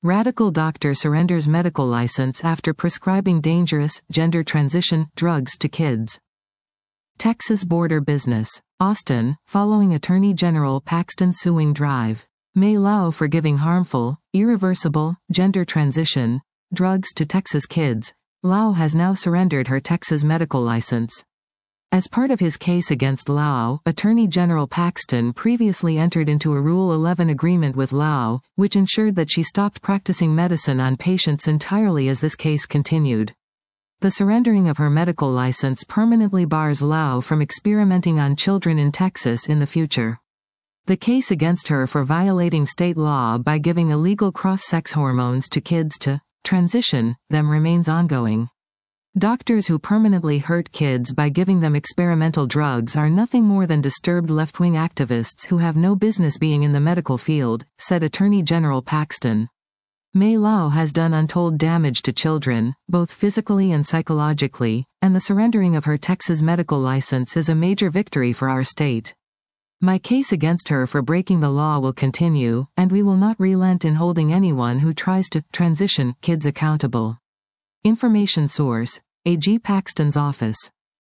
Radical doctor surrenders medical license after prescribing dangerous, gender transition, drugs to kids. Texas border business. Austin, following Attorney General Paxton suing Drive. May Lau for giving harmful, irreversible, gender transition, drugs to Texas kids. Lau has now surrendered her Texas medical license. As part of his case against Lau, Attorney General Paxton previously entered into a Rule 11 agreement with Lau, which ensured that she stopped practicing medicine on patients entirely as this case continued. The surrendering of her medical license permanently bars Lau from experimenting on children in Texas in the future. The case against her for violating state law by giving illegal cross-sex hormones to kids to transition them remains ongoing. Doctors who permanently hurt kids by giving them experimental drugs are nothing more than disturbed left-wing activists who have no business being in the medical field, said Attorney General Paxton. May Lau has done untold damage to children, both physically and psychologically, and the surrendering of her Texas medical license is a major victory for our state. My case against her for breaking the law will continue, and we will not relent in holding anyone who tries to transition kids accountable. Information source: A.G. Paxton's office.